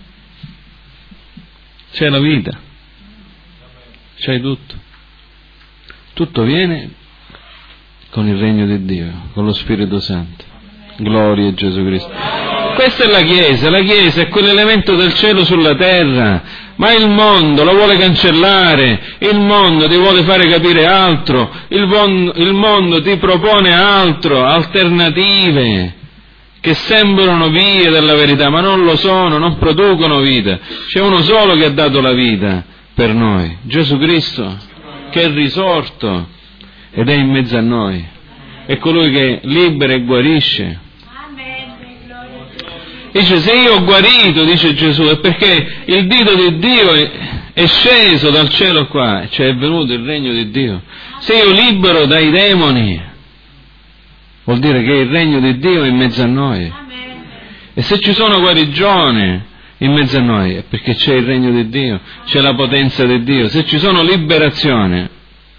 C'è la vita. C'hai tutto. Tutto viene con il regno di Dio, con lo Spirito Santo. Gloria a Gesù Cristo. Questa è la Chiesa, la Chiesa è quell'elemento del cielo sulla terra, ma il mondo lo vuole cancellare, il mondo ti vuole fare capire altro, il, bon, il mondo ti propone altro, alternative, che sembrano vie della verità, ma non lo sono, non producono vita. C'è uno solo che ha dato la vita per noi, Gesù Cristo, che è risorto ed è in mezzo a noi, è colui che libera e guarisce. Dice, se io ho guarito, dice Gesù, è perché il dito di Dio è, è sceso dal cielo qua, cioè è venuto il regno di Dio. Se io libero dai demoni, vuol dire che il regno di Dio è in mezzo a noi. E se ci sono guarigioni in mezzo a noi, è perché c'è il regno di Dio, c'è la potenza di Dio. Se ci sono liberazioni,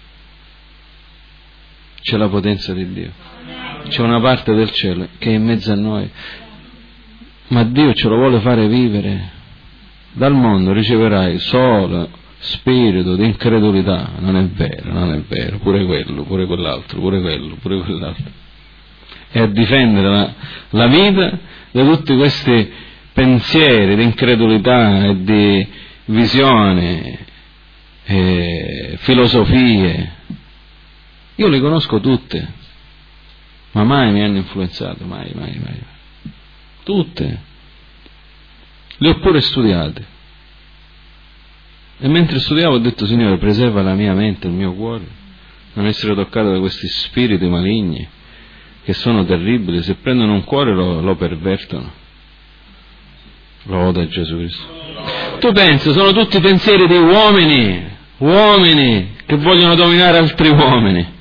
c'è la potenza di Dio. C'è una parte del cielo che è in mezzo a noi. Ma Dio ce lo vuole fare vivere. Dal mondo riceverai solo spirito di incredulità. Non è vero, non è vero, pure quello, pure quell'altro, pure quello, pure quell'altro. E a difendere la, la vita da tutti questi pensieri di incredulità e di visione, e filosofie. Io le conosco tutte, ma mai mi hanno influenzato, mai, mai, mai. Tutte. Le ho pure studiate. E mentre studiavo ho detto, Signore, preserva la mia mente, il mio cuore, non essere toccato da questi spiriti maligni che sono terribili, se prendono un cuore lo, lo pervertono. Loda Gesù Cristo. Tu pensi, sono tutti pensieri di uomini, uomini che vogliono dominare altri uomini.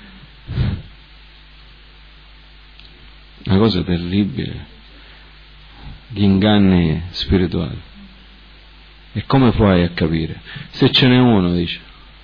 Una cosa terribile. Gli inganni spirituali. E come fai a capire? Se ce n'è uno, dice,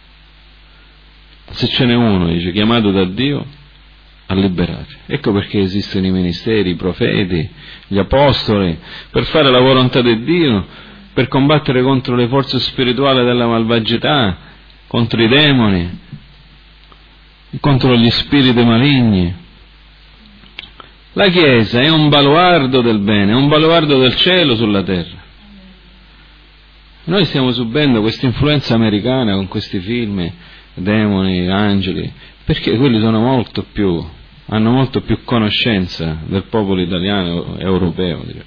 se ce n'è uno, dice, chiamato da Dio a liberare. Ecco perché esistono i ministeri, i profeti, gli apostoli, per fare la volontà di Dio, per combattere contro le forze spirituali della malvagità, contro i demoni, contro gli spiriti maligni. La Chiesa è un baluardo del bene, è un baluardo del cielo sulla terra. Noi stiamo subendo questa influenza americana con questi film, demoni, angeli, perché quelli sono molto più, hanno molto più conoscenza del popolo italiano e europeo, direi.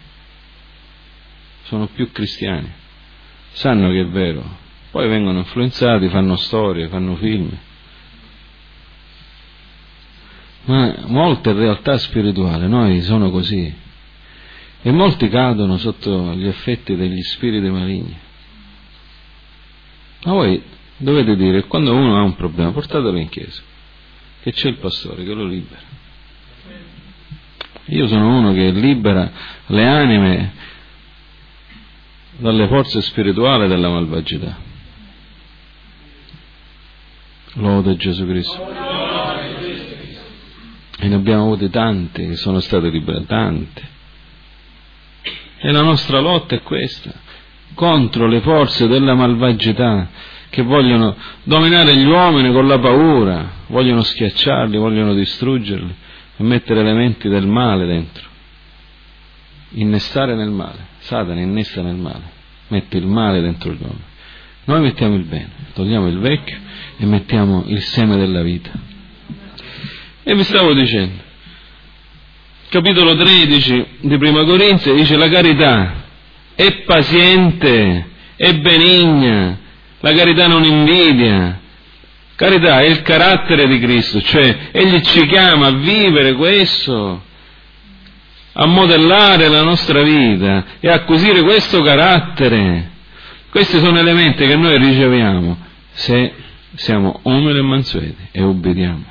Sono più cristiani, sanno che è vero, poi vengono influenzati, fanno storie, fanno film. Ma molte realtà spirituali noi sono così, e molti cadono sotto gli effetti degli spiriti maligni. Ma voi dovete dire, quando uno ha un problema, portatelo in chiesa, che c'è il pastore che lo libera. Io sono uno che libera le anime dalle forze spirituali della malvagità. Lode Gesù Cristo. E ne abbiamo avuti tanti che sono stati liberati, tanti. E la nostra lotta è questa, contro le forze della malvagità che vogliono dominare gli uomini con la paura, vogliono schiacciarli, vogliono distruggerli e mettere elementi del male dentro. Innestare nel male. Satana innesta nel male, mette il male dentro gli uomini. Noi mettiamo il bene, togliamo il vecchio e mettiamo il seme della vita. E vi stavo dicendo, capitolo tredici di Prima Corinzi dice: la carità è paziente, è benigna, la carità non invidia. Carità è il carattere di Cristo, cioè Egli ci chiama a vivere questo, a modellare la nostra vita e a acquisire questo carattere. Questi sono elementi che noi riceviamo se siamo umili e mansueti e obbediamo.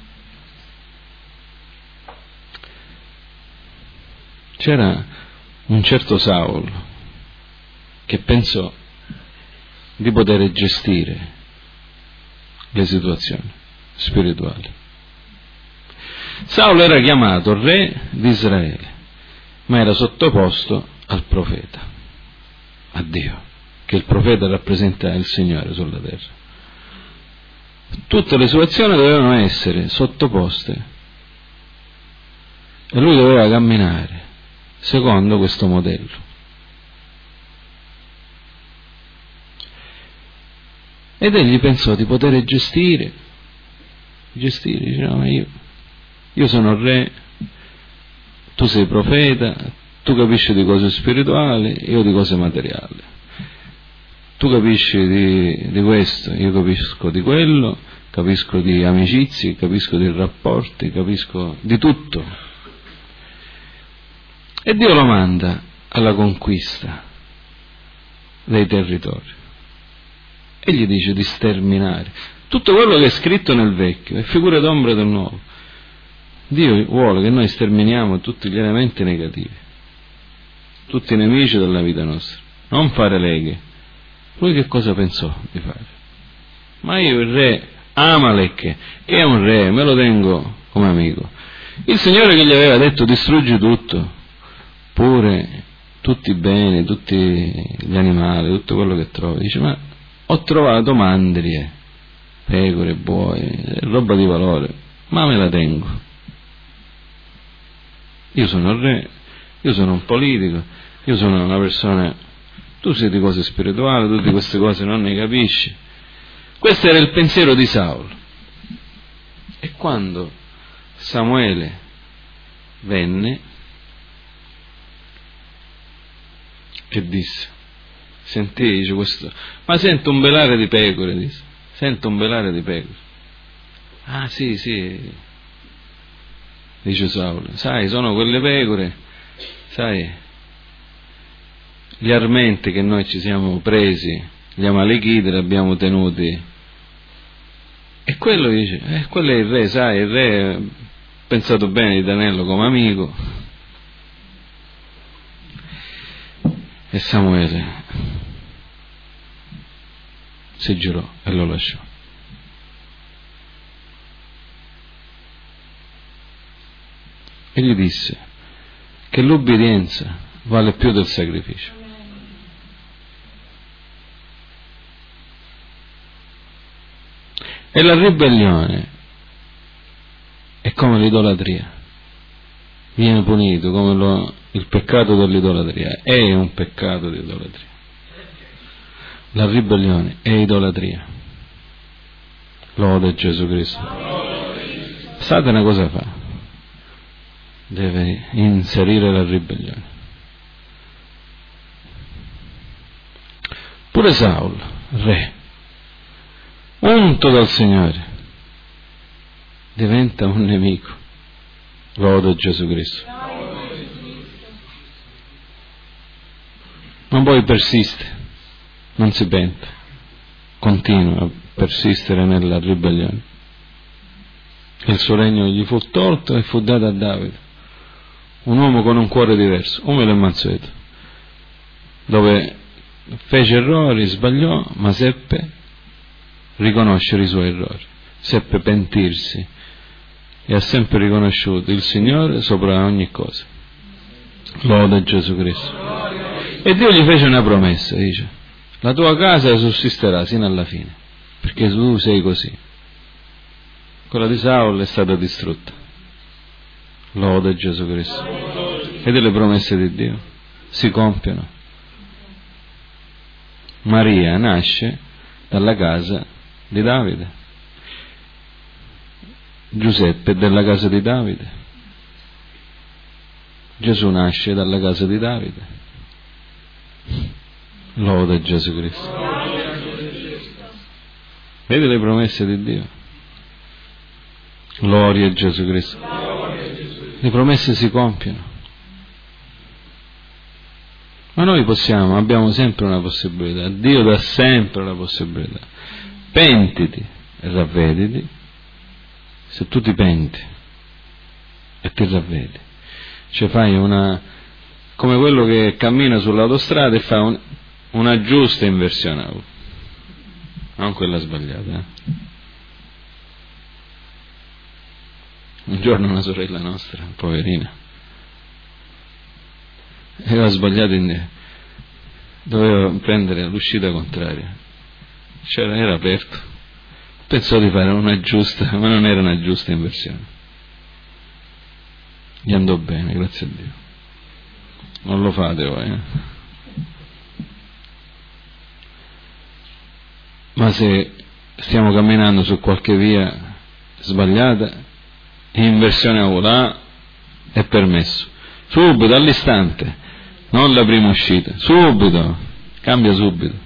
C'era un certo Saulo che pensò di poter gestire le situazioni spirituali. Saulo era chiamato re di Israele, ma era sottoposto al profeta, a Dio, che il profeta rappresenta il Signore sulla terra. Tutte le sue azioni dovevano essere sottoposte e lui doveva camminare secondo questo modello. Ed egli pensò di poter gestire, gestire, dice: no, io, io sono re, tu sei profeta, tu capisci di cose spirituali, io di cose materiali. Tu capisci di, di questo, io capisco di quello, capisco di amicizie, capisco di rapporti, capisco di tutto. E Dio lo manda alla conquista dei territori. E gli dice di sterminare tutto quello che è scritto nel vecchio, è figura d'ombra del nuovo. Dio vuole che noi sterminiamo tutti gli elementi negativi, tutti i nemici della vita nostra, non fare leghe. Lui che cosa pensò di fare? Ma io il re Amalek, che è un re, me lo tengo come amico. Il Signore che gli aveva detto distruggi tutto, pure tutti i beni, tutti gli animali, tutto quello che trovi, dice: ma ho trovato mandrie, pecore, buoi, roba di valore, ma me la tengo. Io sono il re, io sono un politico, io sono una persona, tu sei di cose spirituali, tu di queste cose non ne capisci. Questo era il pensiero di Saulo. E quando Samuele venne e disse, sentì, dice questo, ma sento un belare di pecore, disse, sento un belare di pecore. Ah sì, sì, dice Saulo, sai, sono quelle pecore, sai, gli armenti che noi ci siamo presi, gli Amalechiti li abbiamo tenuti. E quello dice, eh, quello è il re, sai, il re ha pensato bene di tenerlo come amico. E Samuele si girò e lo lasciò. E gli disse che l'obbedienza vale più del sacrificio. E la ribellione è come l'idolatria, viene punito come lo, il peccato dell'idolatria, è un peccato di idolatria. La ribellione è idolatria. Lode Gesù Cristo. Satana cosa fa? Deve inserire la ribellione. Pure Saulo, re, unto dal Signore, diventa un nemico. Lode Gesù Cristo. Ma poi persiste, non si pente, continua a persistere nella ribellione. Il suo regno gli fu tolto e fu dato a Davide, un uomo con un cuore diverso, umile e mansueto, dove fece errori, sbagliò, ma seppe riconoscere i suoi errori, seppe pentirsi e ha sempre riconosciuto il Signore sopra ogni cosa. Lode Gesù Cristo. E Dio gli fece una promessa, dice: la tua casa sussisterà sino alla fine, perché tu sei così. Quella di Saul è stata distrutta. Lode Gesù Cristo. E delle promesse di Dio si compiono. Maria nasce dalla casa di Davide, Giuseppe è della casa di Davide, Gesù nasce dalla casa di Davide. Lode Gesù Cristo. Vedi le promesse di Dio? Gloria a Gesù Cristo. Le promesse si compiono. Ma noi possiamo, abbiamo sempre una possibilità. Dio dà sempre la possibilità. Pentiti e ravvediti. Se tu ti penti e ti ravvedi, cioè fai una, come quello che cammina sull'autostrada e fa un, una giusta inversione, non quella sbagliata. Eh? Un giorno una sorella nostra, poverina, aveva sbagliato in, doveva prendere l'uscita contraria, c'era, era aperto, pensò di fare una giusta, ma non era una giusta inversione. Gli andò bene, grazie a Dio. Non lo fate voi, eh? Ma se stiamo camminando su qualche via sbagliata, inversione a volà è permesso, subito, all'istante, non la prima uscita, subito, cambia subito.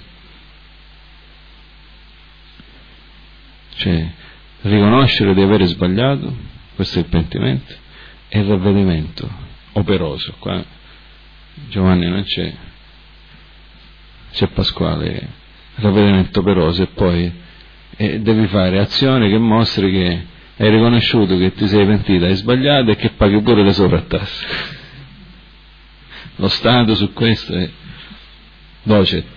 Cioè, riconoscere di avere sbagliato, questo è il pentimento, e il ravvedimento operoso. Qua Giovanni non c'è, c'è Pasquale, il ravvedimento operoso, e poi eh, devi fare azione che mostri che hai riconosciuto che ti sei pentito, hai sbagliato e che paghi pure le sovrattasse. Lo Stato su questo è docet.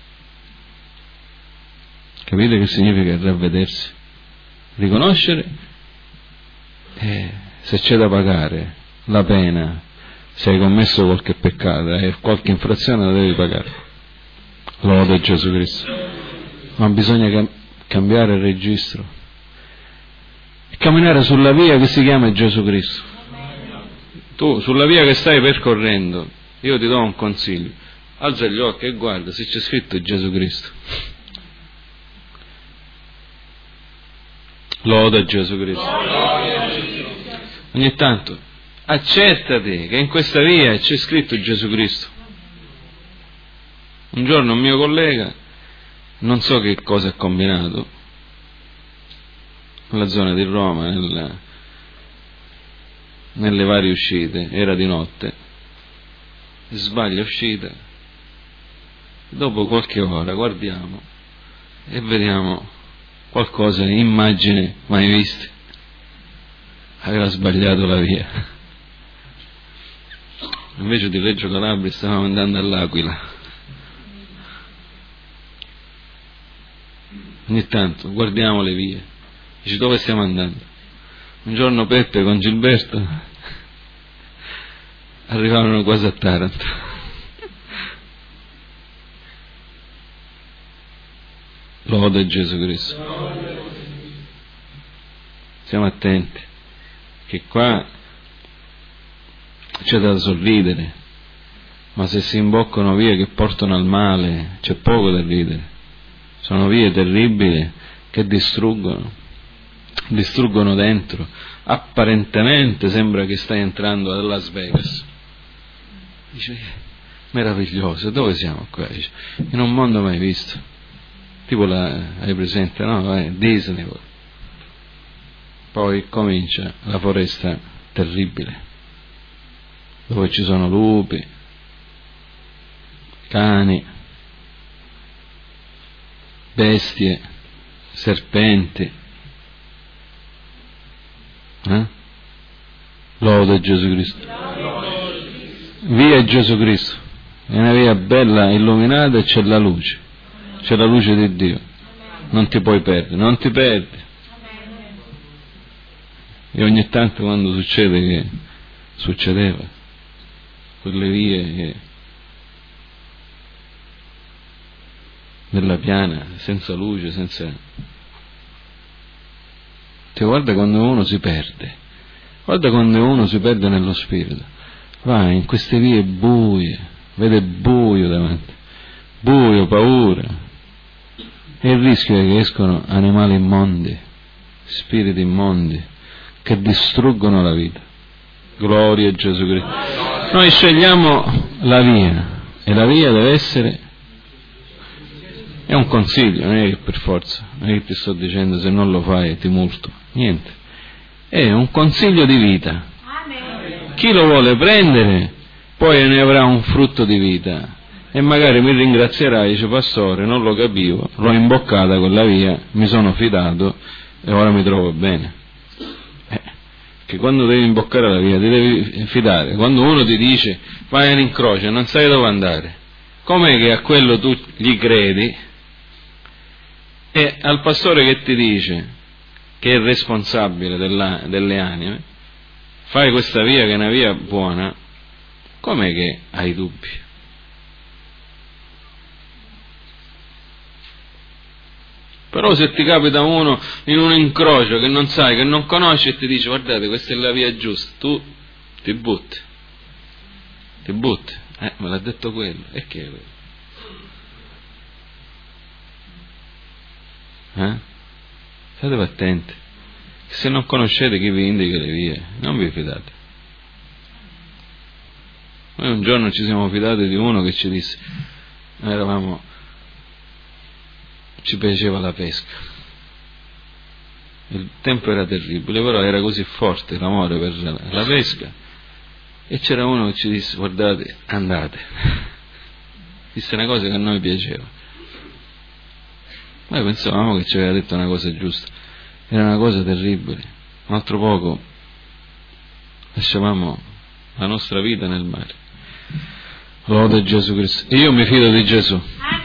Capite che significa ravvedersi? Riconoscere, e se c'è da pagare la pena, se hai commesso qualche peccato e qualche infrazione, la devi pagare. Lode Gesù Cristo. Ma bisogna cam- cambiare il registro e camminare sulla via che si chiama Gesù Cristo. Tu sulla via che stai percorrendo, io ti do un consiglio: alza gli occhi e guarda se c'è scritto Gesù Cristo. Loda Gesù Cristo. Ogni tanto accertati che in questa via c'è scritto Gesù Cristo. Un giorno un mio collega, non so che cosa ha combinato, nella zona di Roma, nella, nelle varie uscite, era di notte, sbaglia uscita, dopo qualche ora guardiamo e vediamo qualcosa, immagine mai viste, aveva sbagliato la via, invece di Reggio Calabria stavamo andando all'Aquila. Ogni tanto guardiamo le vie, dici: dove stiamo andando? Un giorno Peppe con Gilberto arrivarono quasi a Taranto. Lode Gesù Cristo. Stiamo attenti, che qua c'è da sorridere, ma se si imboccano vie che portano al male c'è poco da ridere. Sono vie terribili che distruggono, distruggono dentro. Apparentemente sembra che stai entrando a Las Vegas. Dice: meraviglioso, dove siamo qua? Dice: in un mondo mai visto. Tipo la, hai presente, no? Eh, Disney. Poi comincia la foresta terribile, dove ci sono lupi, cani, bestie, serpenti. Eh? Lode Gesù Cristo. Via Gesù Cristo. È una via bella, illuminata, e c'è la luce. C'è la luce di Dio. Non ti puoi perdere, non ti perdi. E ogni tanto quando succede che succedeva, quelle vie che della piana, senza luce, senza... Ti guarda quando uno si perde, guarda quando uno si perde nello spirito, va in queste vie buie, vede buio davanti, buio, paura, e il rischio è che escono animali immondi, spiriti immondi, che distruggono la vita. Gloria a Gesù Cristo. Noi scegliamo la via, e la via deve essere, è un consiglio, non è che per forza, non è che ti sto dicendo se non lo fai ti multo, niente, è un consiglio di vita. Chi lo vuole prendere poi ne avrà un frutto di vita, e magari mi ringrazierà, dice: pastore, non lo capivo, l'ho imboccata quella via, mi sono fidato e ora mi trovo bene. Eh, che quando devi imboccare la via ti devi fidare. Quando uno ti dice vai in incrocio e non sai dove andare, com'è che a quello tu gli credi, e al pastore che ti dice che è responsabile della, delle anime, fai questa via che è una via buona, com'è che hai dubbi? Però se ti capita uno in un incrocio che non sai, che non conosci, e ti dice: guardate, questa è la via giusta, tu ti butti, ti butti, eh, me l'ha detto quello, e che è quello? Eh? State attenti, se non conoscete chi vi indica le vie, non vi fidate. Noi un giorno ci siamo fidati di uno che ci disse, noi eravamo, ci piaceva la pesca, il tempo era terribile, però era così forte l'amore per la pesca, e c'era uno che ci disse: guardate, andate, disse una cosa che a noi piaceva. Noi pensavamo che ci aveva detto una cosa giusta, era una cosa terribile. Un altro poco lasciavamo la nostra vita nel mare. Lode Gesù Cristo. E io mi fido di Gesù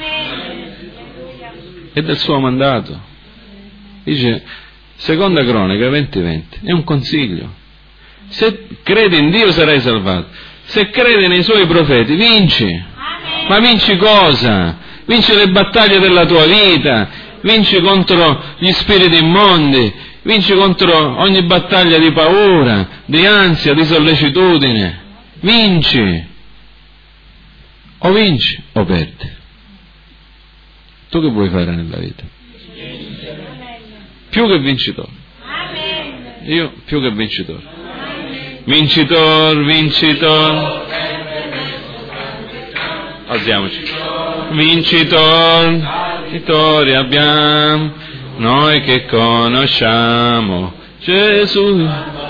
e del suo mandato. Dice seconda Cronaca venti venti, è un consiglio: se credi in Dio sarai salvato, se credi nei suoi profeti vinci. Ma vinci cosa? Vinci le battaglie della tua vita, vinci contro gli spiriti immondi, vinci contro ogni battaglia di paura, di ansia, di sollecitudine. Vinci. O vinci o perdi. Tu che vuoi fare nella vita? Più che vincitore. Io più che vincitore. Vincitor, vincitor. Alziamoci. Vincitor, vittoria abbiamo, noi che conosciamo Gesù.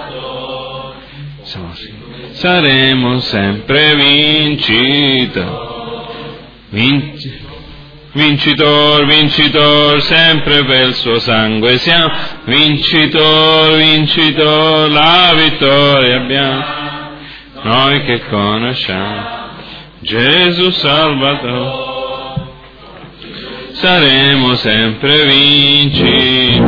Saremo sempre vincitori. Vinci. Vincitor, vincitor, sempre per il suo sangue siamo. Vincitor, vincitor, la vittoria abbiamo, noi che conosciamo Gesù Salvatore. Saremo sempre vincitori.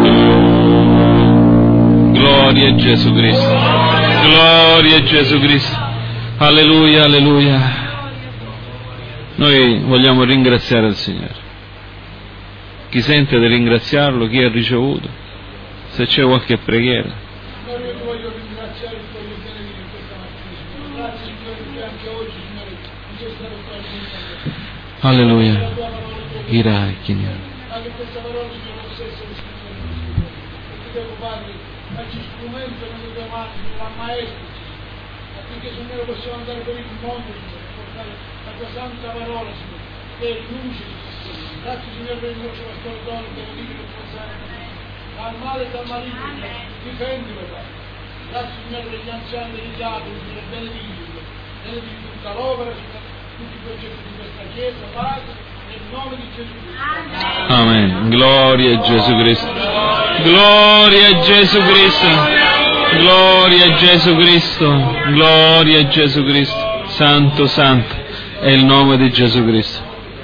Gloria a Gesù Cristo. Gloria a Gesù Cristo. Alleluia, alleluia. Noi vogliamo ringraziare il Signore. Chi sente di ringraziarlo, chi ha ricevuto, se c'è qualche preghiera. Signore, io voglio ringraziare il tuo bene di questa mattina. Grazie Signore perché anche oggi, Signore, tu sei stato qua. Alleluia. Irai, Signore. Anche questa parola, Signore, possa essere Signore. Perché devo Padre, facci strumento nelle tue mani, la maestra, affinché Signore possiamo andare per il mondo, Signore, portare la tua santa parola, Signore, che è luce, Signore. Grazie Signore per il nostro pastore Dono, che lo dico per passare dal male e dal maligno, difendilo, Padre. Grazie Signore per gli anziani dell'Italia, Signore, benedicili, benedicili tutta l'opera, Signore, tutti i progetti di questa Chiesa, Padre, nel nome di Gesù Cristo. Amen. Gloria a Gesù Cristo. Gloria a Gesù Cristo. Gloria a Gesù Cristo. Gloria a Gesù Cristo. Santo, santo è il nome di Gesù Cristo.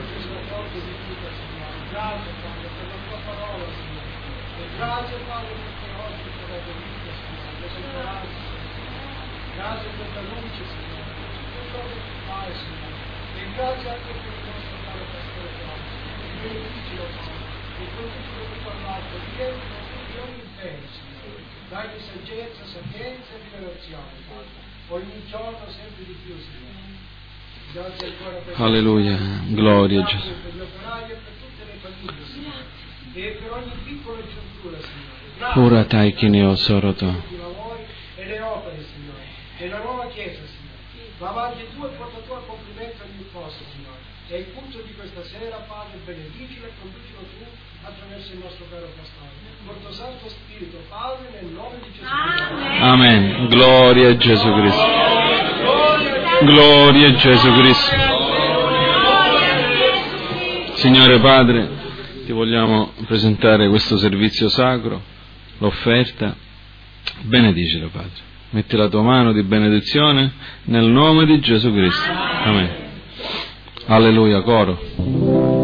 Dagli saggezza, sapienza e rivelazione, ogni giorno sempre di più, Signore. Grazie ancora per Alleluia, gloria a Gesù. per gli operai e per tutte le famiglie, Signore, e per ogni piccola giuntura, Signore. Ora tai chi ne ho soroto. I lavori e le opere, Signore, e la nuova Chiesa, Signore. Va avanti tu e porta tu a compimento ogni cosa, Signore. E il culto di questa sera, Padre, benedicilo e conducilo tu attraverso il nostro caro pastore. Con tuo Santo Spirito, Padre, nel nome di Gesù Cristo. Amen. Gloria a Gesù Cristo. Gloria a Gesù Cristo. Signore Padre, ti vogliamo presentare questo servizio sacro, l'offerta. Benedicelo, Padre. Metti la tua mano di benedizione nel nome di Gesù Cristo. Amen. Alleluia, coro.